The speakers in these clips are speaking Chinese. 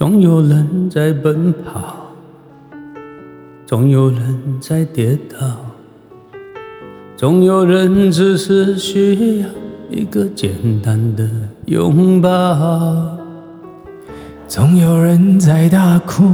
总有人在奔跑，总有人在跌倒，总有人只是需要一个简单的拥抱。 总有人在大哭，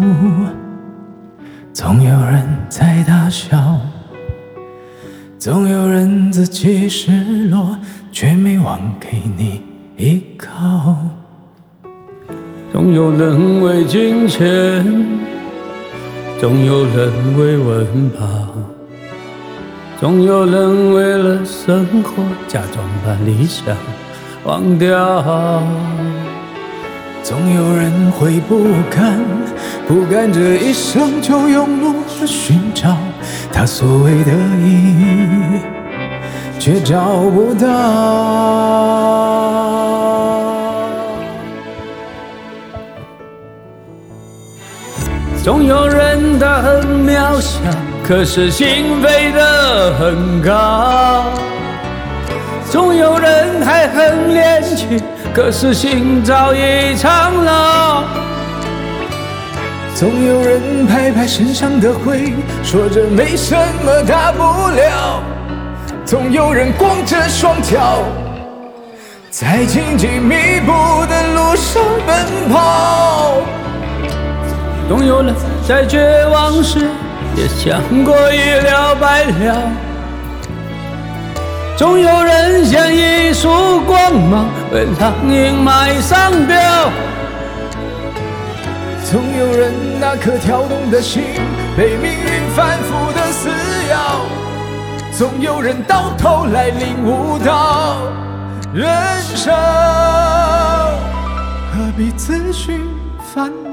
总有人在大笑，总有人自己失落，却没忘给你依靠。 总有人为金钱，总有人为温饱，总有人为了生活假装把理想忘掉。 总有人会不甘这一生就庸碌的寻找他所谓的意义，却找不到。 总有人他很渺小，可是心飞得很高。总有人还很年轻，可是心早已苍老。 总有人拍拍身上的灰，说着没什么大不了。总有人光着双脚，在荆棘密布的路上奔跑。 总有人在绝望时也想过一了百了，总有人像一束光芒为浪影埋上吊。 总有人那颗跳动的心被命运反复的撕咬，总有人到头来领悟到人生何必自寻烦恼。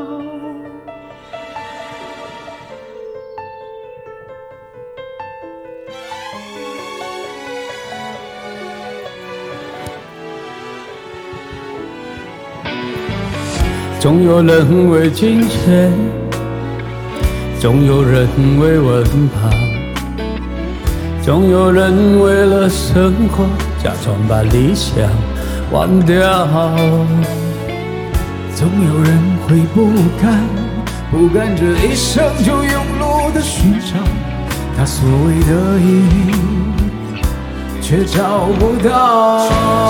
总有人为金钱，总有人为温饱，总有人为了生活假装把理想忘掉。 总有人会不甘这一生就庸碌的寻找他所谓的意义，却找不到。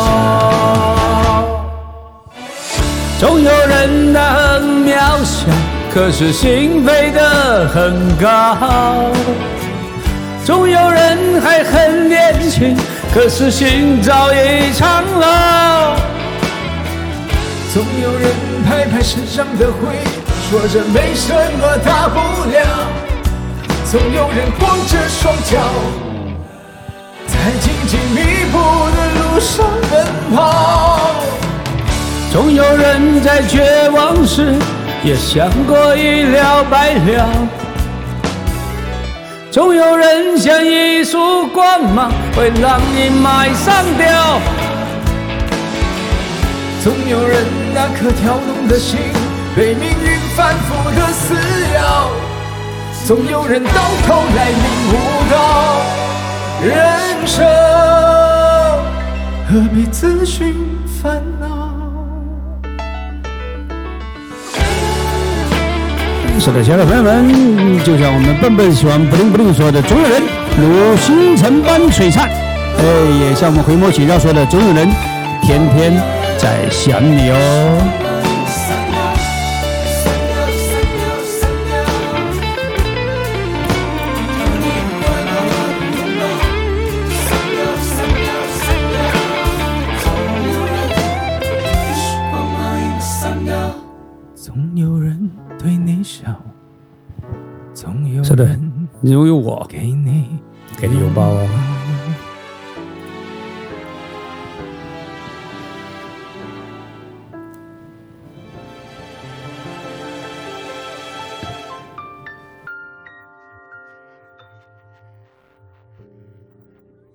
总有人他很渺小，可是心飞得很高。总有人还很年轻，可是心早已苍老。 总有人拍拍身上的灰，说着没什么大不了。总有人光着双脚，在荆棘密布的路上奔跑。 总有人在绝望时也想过一了百了，总有人像一束光芒为浪影埋上吊。 总有人那颗跳动的心被命运反复的撕咬，总有人到头来领悟到人生何必自寻烦恼。 是的，小伙伴们，就像我们笨笨喜欢不灵不灵说的，总有人如星辰般璀璨。也像我们回眸起绕说的，总有人天天在想你哦。 总有人对你笑，总有是的， 人因为我给你拥抱哦。